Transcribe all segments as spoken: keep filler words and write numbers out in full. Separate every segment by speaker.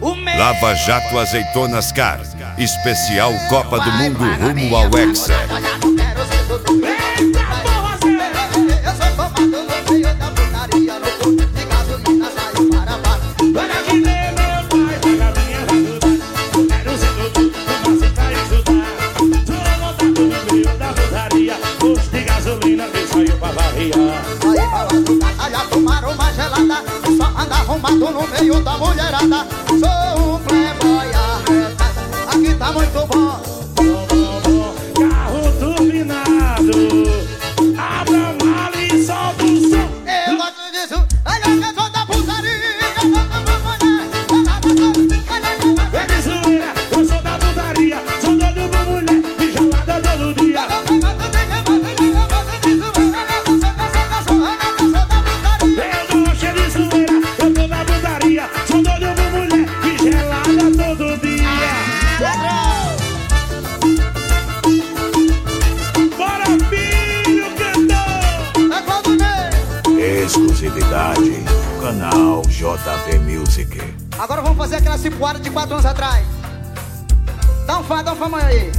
Speaker 1: Lava Jato Azeitonas Car, especial Copa do Mundo rumo ao Hexa.
Speaker 2: Arrumado no meio da mulherada. Sou um playboy arretado. Aqui tá muito bom.
Speaker 3: Bom, bom, bom. Carro turbinado. Abra mala e solta o som.
Speaker 2: Eu gosto disso. Olha que eu sou da putaria.
Speaker 3: É de zoeira, eu sou da putaria. Sou doido por mulher e gelada todo dia.
Speaker 4: Exclusividade, canal J V Music.
Speaker 2: Agora vamos fazer aquela cipuada de quatro anos atrás. Dá um fã, dá um fã aí.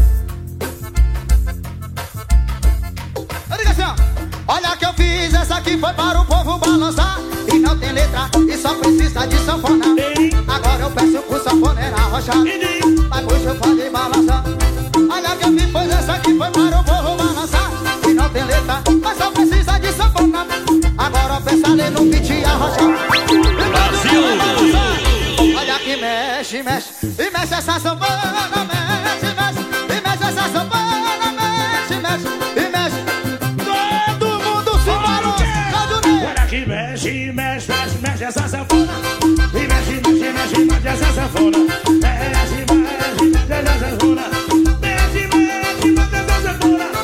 Speaker 2: Eu digo assim, ó. Olha que eu fiz, essa aqui foi para o povo balançar. E não tem letra, e só precisa de sanfona. Agora eu peço pro sanfoneiro arrochar. Mas puxa eu pode balançar. Olha que eu fiz, pois essa aqui foi para o povo balançar. E não tem letra, mas só precisa de sanfona. Agora pensa ali no beat e arrochar.
Speaker 5: Brasil!
Speaker 2: Olha que mexe, mexe. E mexe essa sanfona, mexe, mexe. E mexe essa sanfona, mexe, mexe. E mexe. Todo mundo se balança.
Speaker 3: Olha que mexe, mexe, mexe, mexe essa sanfona. E mexe, mexe, mexe, mexe essa sanfona. Mexe, mexe, mexe essa sanfona. Mexe, mexe, mexe essa sanfona.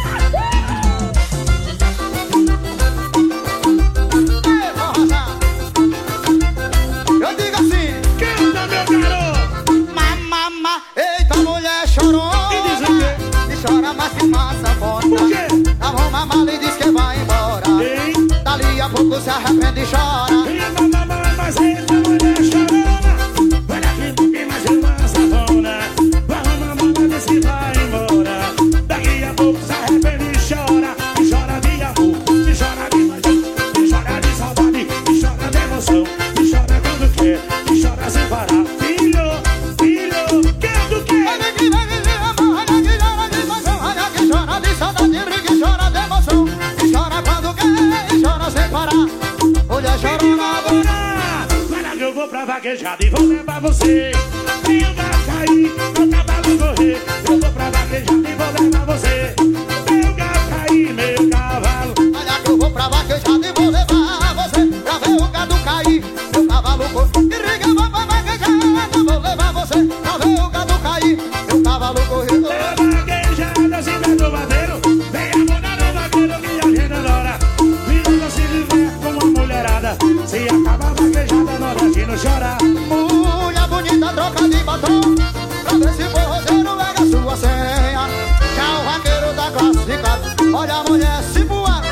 Speaker 2: Eu digo assim,
Speaker 3: canta meu garoto.
Speaker 2: mamama, eita mulher chorona.
Speaker 3: E diz o quê?
Speaker 2: E chora mais que uma sanfona.
Speaker 3: Por quê?
Speaker 2: Arruma a mala e diz que vai embora.
Speaker 3: Ei.
Speaker 2: Dali a pouco se arrepende e chora.
Speaker 3: E mamãe, mas eita mulher chorona. Olha aqui, e mais uma sanfona. Arruma a mala e diz que vai embora. Daqui a pouco se arrepende e chora. E chora de amor, e chora de paixão. E chora de saudade, e chora de emoção. E chora quando quer, e chora sem parar. Filho, filho, quer do quê?
Speaker 2: Olha que chora de paixão, olha que chora de saudade, que chora de emoção. E chora quando quer, e chora sem parar. Olha chorona agora.
Speaker 3: Olha que eu vou pra vaquejada e vou levar você. E o gato cair, meu cavalo correr. Eu vou pra vaquejada e vou levar você. Meu gato cair, meu cavalo.
Speaker 2: Olha que eu vou pra vaquejada e vou levar você. Pra ver o gado cair, meu cavalo correr. Que riga, vou pra vaquejada, vou levar você. Pra ver o gado cair, meu cavalo correr.
Speaker 3: É vaquejada, cidade do vaqueiro. Vem a moda no vaqueiro que a gente adora. Viva se viver com uma mulherada. Se acaba a vaquejada, nordestino chora.
Speaker 2: Mulher bonita, troca de batom. Pra ver se forrozeiro pega a sua senha. Já o vaqueiro tá classificado. Olha a mulher se voar.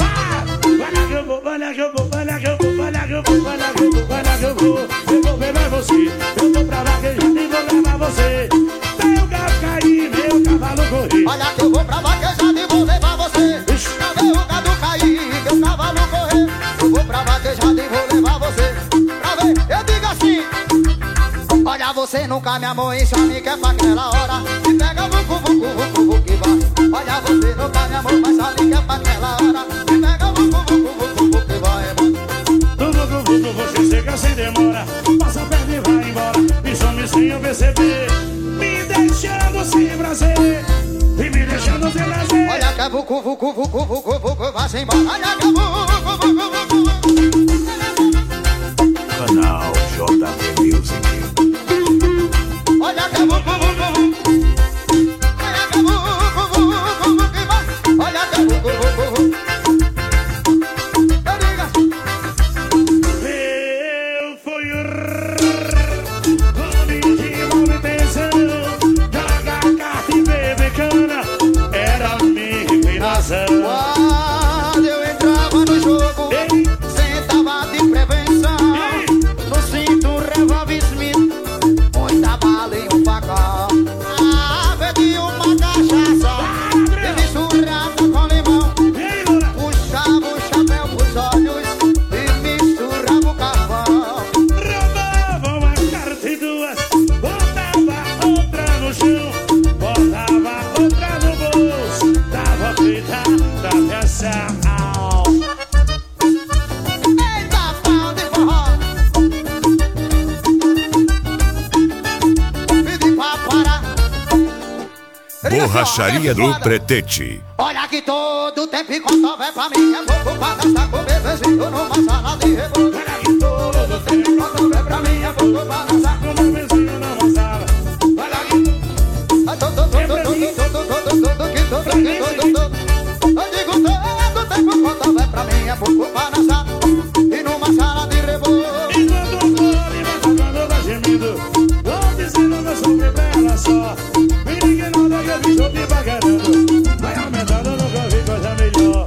Speaker 3: Olha que eu vou, olha que eu vou, olha que eu vou, olha que eu vou, olha que eu vou, olha que eu vou. Eu vou levar você, eu vou pra vaquejada e vou levar você. Meu gato cair, meu cavalo correr.
Speaker 2: Olha que eu vou pra vaquejada e vou levar você. Pra ver o gado cair, meu cavalo correr. Eu vou pra vaquejada e vou levar você. Pra ver, eu digo assim. Olha você nunca me amou e só me quer pra aquela hora. E pega vucu, vucu, vucu, vucu que vai. Olha você nunca me amou, mas só me quer pra aquela hora. E pega vucu, vucu, vucu, vucu que vai.
Speaker 3: Tudo, tudo, tudo, você chega sem demora. Passa a perna e vai embora. E some sem eu perceber. Me deixando sem prazer. E me deixando sem prazer.
Speaker 2: Olha que é vucu, vucu, vucu, vucu, vucu, vai embora. Olha que é vucu, vucu, vucu, vucu.
Speaker 4: Canal J V Music.
Speaker 2: Olha que é vucu, vucu, vucu. Olha que é vucu, vucu, vucu, que vai. Olha que é vucu, vucu, vucu. Eu digo assim.
Speaker 3: Eu fui o homem de uma intenção. Jogar carta e beber cana era a minha inspiração.
Speaker 2: Quando eu entrava no jogo,
Speaker 3: Ei.
Speaker 2: sentava de prevenção.
Speaker 3: Ei.
Speaker 2: No cinto, revólver Smith.
Speaker 1: Borracharia do Pretete.
Speaker 2: Olha que todo tempo enquanto houver pra mim é pouco pra dançar com o bebezinho numa sala de reboco.
Speaker 3: Olha que todo tempo enquanto houver pra mim é pouco pra dançar com o bebezinho numa sala. Olha que
Speaker 2: todo tempo enquanto houver pra mim é pouco pra dançar e numa sala de reboco.
Speaker 3: enquanto o fone vai tocando, vai gemindo, vou dizendo que eu sou bela só. Me ligue nada que eu fiz tudo devagarango. Vai aumentando, nunca vi coisa melhor.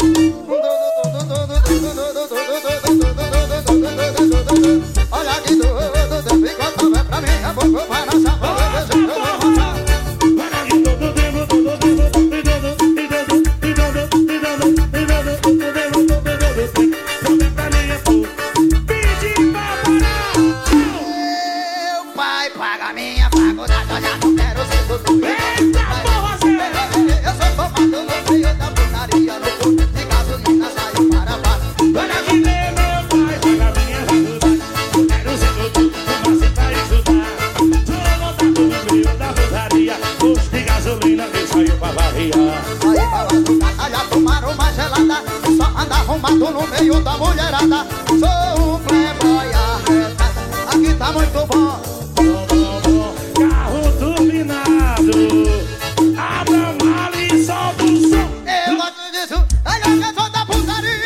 Speaker 2: Olha que todo tempo enquanto houver pra mim é pouco pra dançar com o bebezinho numa sala.
Speaker 3: Olha que todo tempo, todo tempo, e todo, e todo, e todo, e todo, e todo, e todo, e todo, e todo, também pra mim é pouco. Pedi pra parar.
Speaker 2: Meu pai paga minha faculdade, olha, não quero ser tudo.
Speaker 3: Eita porra, Zé!
Speaker 2: Eu sou formado no meio da putaria, no posto de gasolina saiu para baixo.
Speaker 3: Olha que meu pai paga minha faculdade. Quero ser doutor, mas se pra estudar. Sou voltado no meio da putaria, posto de gasolina que saiu pra barriar.
Speaker 2: Aí balanço, já tomaram uma gelada, só anda arrumado no meio da mulherada. Sou um playboy arretado, aqui tá muito bom.
Speaker 3: Bom, bom, bom, carro turbinado. Abra a mala e solta o som.
Speaker 2: Eu gosto disso, olha que eu sou da putaria.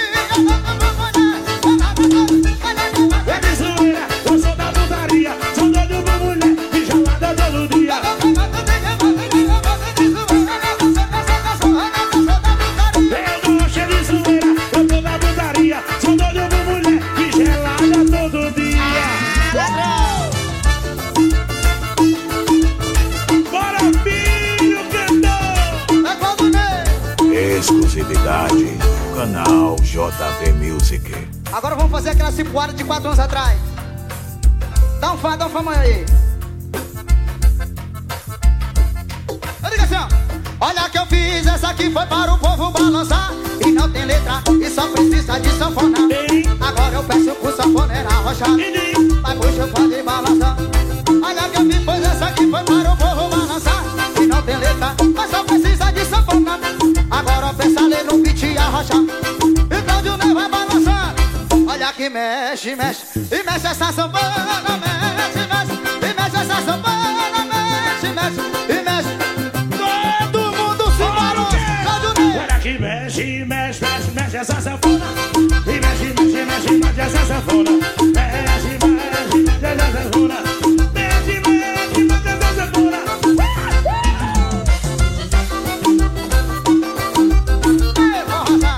Speaker 3: É de zoeira, eu sou da putaria. Sou doido por mulher e gelada todo dia. Eu gosto de zoeira, eu sou da putaria. Sou doido por mulher e gelada todo dia. Bora, filho, cantor!
Speaker 2: É quando vem.
Speaker 4: Exclusividade, canal J V Music.
Speaker 2: Agora vamos fazer aquela cipuada de quatro anos atrás. Dá um fã, dá um fã aí. Eu digo assim, ó. Olha que eu fiz, essa aqui foi para o povo balançar. E não tem letra, e só precisa de sanfona. Agora eu peço pro sanfoneiro arrochar. Mas puxa, pode balançar. Olha que eu fiz, pois essa aqui foi para o povo balançar. E não tem letra, mas só precisa de sanfona. Agora eu peço ali no beat e arrochar. E Claudio Ney vai balançar. Olha que mexe, mexe, e mexe essa sanfona, mexe, mexe, e mexe essa sanfona, mexe, mexe, e mexe. Todo mundo se balança, Claudio Ney.
Speaker 3: Olha que mexe, mexe, mexe, mexe essa sanfona. E mexe, mexe, mexe, mexe essa sanfona. Mexe, mexe, mexe essa sanfona. Mexe, mexe, mexe essa sanfona.
Speaker 2: Ei, porra,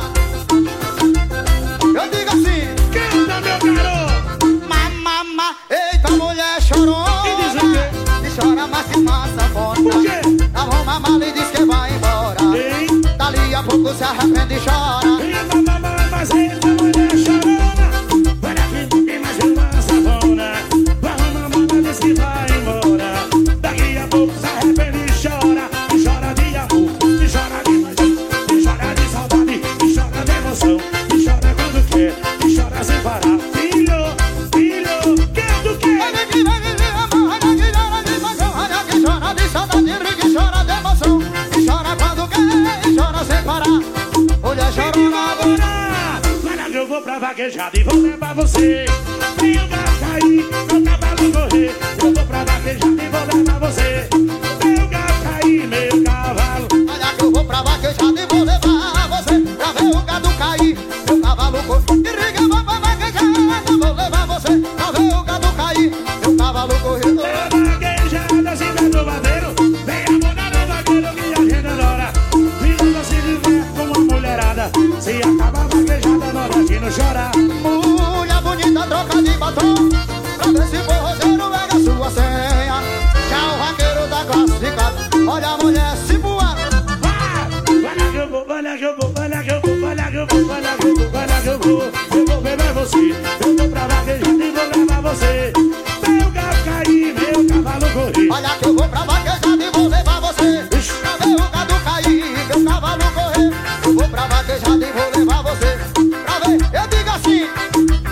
Speaker 2: eu digo assim.
Speaker 3: Canta, meu garoto!
Speaker 2: Mamama, eita mulher chorona.
Speaker 3: E diz o quê?
Speaker 2: E chora mais que uma sanfona.
Speaker 3: Por quê?
Speaker 2: Arruma a mala e diz que vai embora.
Speaker 3: Ei,
Speaker 2: Dali a pouco se arrepende e chora.
Speaker 3: e mamãe, mas eita mulher chorona. Olha que tem mais uma sanfona. Arruma a mala, diz que vai embora. Daqui a pouco se arrepende e chora. E chora de amor, e chora de paixão, e chora de saudade, e chora de emoção, e chora quando quer, e chora sem parar. Filho, filho, quer do quê?
Speaker 2: Olha que vai viver amor, olha que chora de paixão. Olha que chora de saudade, ri que chora de emoção. E chora quando quer, e chora sem parar. Olha chorona agora.
Speaker 3: Olha que eu vou pra vaquejada e vou levar você. Frio gás cair, meu cavalo correr. Eu vou pra vaquejada e vou levar você. Meu gás cair, meu cavalo.
Speaker 2: Olha que eu vou pra vaquejada e vou levar você pra ver o gado cair, meu cavalo correr. E riga, eu vou pra vaquejada, vou levar você pra ver o gado cair, meu cavalo correr.
Speaker 3: Meu vaquejada, se der no bateiro. Vem a moda no vaqueiro que a gente adora. E nunca se diverte com uma mulherada. Se acaba a vaquejada, nós aqui não chora.
Speaker 2: Mulher bonita, troca de batom pra ver se forrozeiro pega sua senha. Tchau, vaqueiro da classificada. Olha a mulher se voar.
Speaker 3: Olha que eu vou, olha que eu vou, olha que eu vou, olha que eu vou, olha que eu vou, olha que eu vou. Eu vou levar você, eu vou pra vaquejada e vou levar você. Meu gado cair, meu cavalo correr.
Speaker 2: Olha que eu vou pra vaquejada e vou levar você pra ver o gado cair, meu cavalo correr. Eu vou pra vaquejada e vou levar você pra ver. Eu digo assim.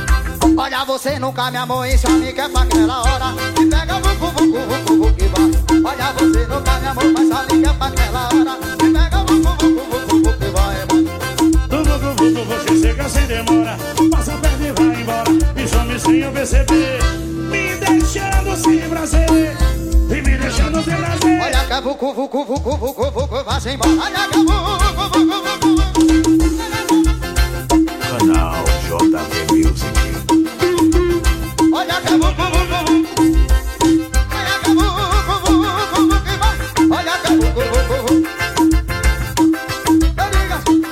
Speaker 2: Olha, você nunca me amou, isso a mim que é pra aquela hora. E pega o vucu, vucu, vucu, vucu, que vai. Olha você no carro, meu amor, mas só liga pra aquela hora. Me pega o vucu, vucu, vucu, vucu, que vai embora.
Speaker 3: Do vucu, vucu, você chega sem demora. Passa perto e vai embora. Me some sem eu perceber. Me deixando sem prazer. E me deixando sem prazer.
Speaker 2: Olha que é vucu, vucu, vucu, vucu, vucu, vai embora. Olha que é vucu, vucu, vucu, vucu.
Speaker 4: Canal J V Music.
Speaker 2: Olha que é vucu, vucu, vucu. Olha que é vucu, vucu, vucu, vucu, que vai. Olha que é vucu, vucu, vucu. Eu digo assim.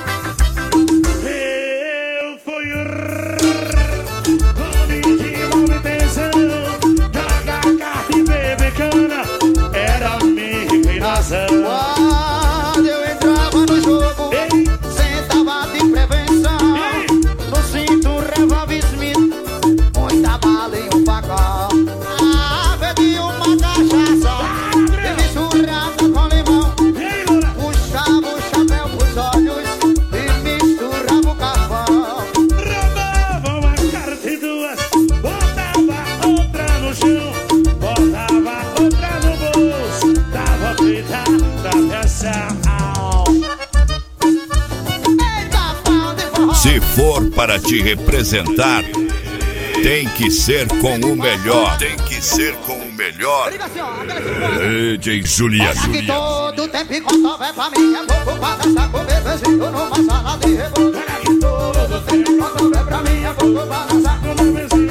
Speaker 3: Eu fui o homem de manutenção. Joga carta e bebe cana. Era a minha inclinação.
Speaker 2: Quando eu entrava no jogo,
Speaker 3: Ei.
Speaker 2: sentava de prevenção.
Speaker 3: Ei.
Speaker 2: No cinto um revólver Smith, muita bala e um facão. Ah, bebi uma cachaça e misturava com limão.
Speaker 3: Ei, Loura.
Speaker 2: Puxava o chapéu pros olhos e misturava o carvão.
Speaker 3: Roubava uma carta e duas. Botava outra no chão. Botava outra no bolso. Dava feita da pressão.
Speaker 2: Eita, pau de forró.
Speaker 1: Se for para te representar, tem que ser com o melhor. Tem que ser com o melhor.
Speaker 2: Liga assim, ó, aquela assim,
Speaker 1: D J Julia.
Speaker 2: olha que todo tempo enquanto houver pra mim é pouco pra dançar com o bebezinho numa sala de reboco.
Speaker 3: Olha que todo tempo, quando houver pra mim, é pouco pra dançar com o meu vizinho.